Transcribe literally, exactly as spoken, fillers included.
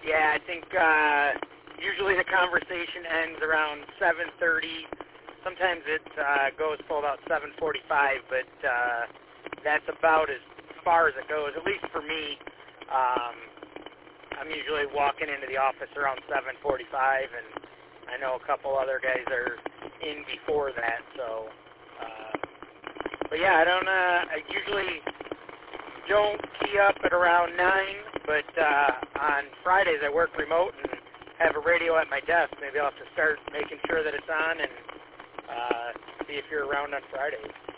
Yeah, I think uh, usually the conversation ends around seven thirty. Sometimes it uh, goes till about seven forty-five, but uh, that's about as far as it goes, at least for me. Um, I'm usually walking into the office around seven forty-five, and I know a couple other guys are in before that. So, uh, but yeah, I don't. Uh, I usually don't key up at around nine, but uh, on Fridays I work remote and have a radio at my desk. Maybe I'll have to start making sure that it's on and uh, see if you're around on Fridays.